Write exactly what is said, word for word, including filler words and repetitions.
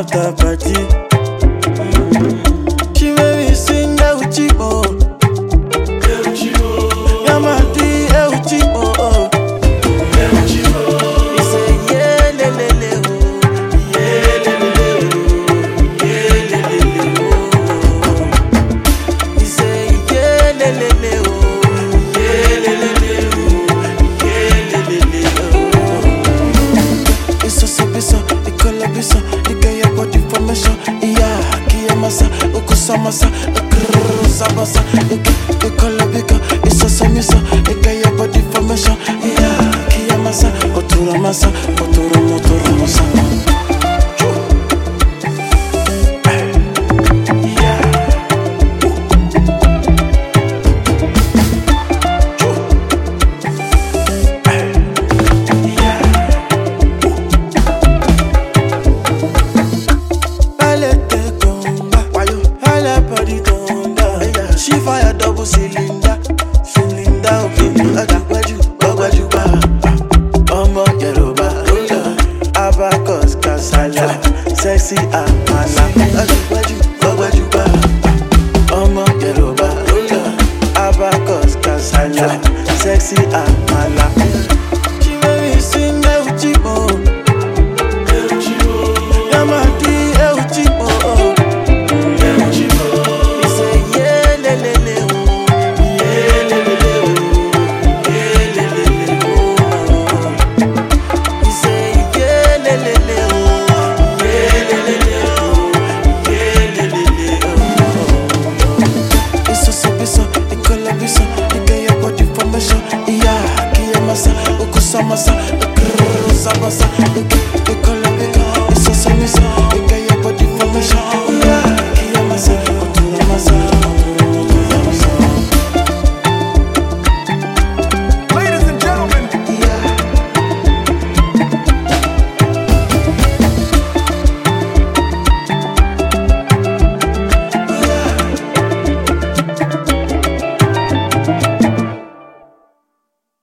out her party. She made me sing Euchi oh. Yamadi Euchi oh. He say yeah le le le oh, yeah le le le oh, yeah le le le oh. He say yeah le le le oh, yeah le le le oh, yeah le le le oh. It's so so bisa, it color bisa, it get your body formation. Yeah, kiyamasa, ukusamasa, ukrusabasa, it it color bika, it's so so bisa, it get your body formation. Yeah, kiyamasa, oturamasa, oturum oturamasa. She fire double cylinder, cylinder okay. Agbaju, agbaju ba, ọmọ Yoruba, abacus kasala, sexy amala. Agbaju, agbaju ba, ọmọ Yoruba, abacus kasala, sexy amala. She made me sing Euchi oh, Yamadi Euchi oh. Samasa, ukrusabasa, uke, ukolabika, it's a samisa, you get your body formation.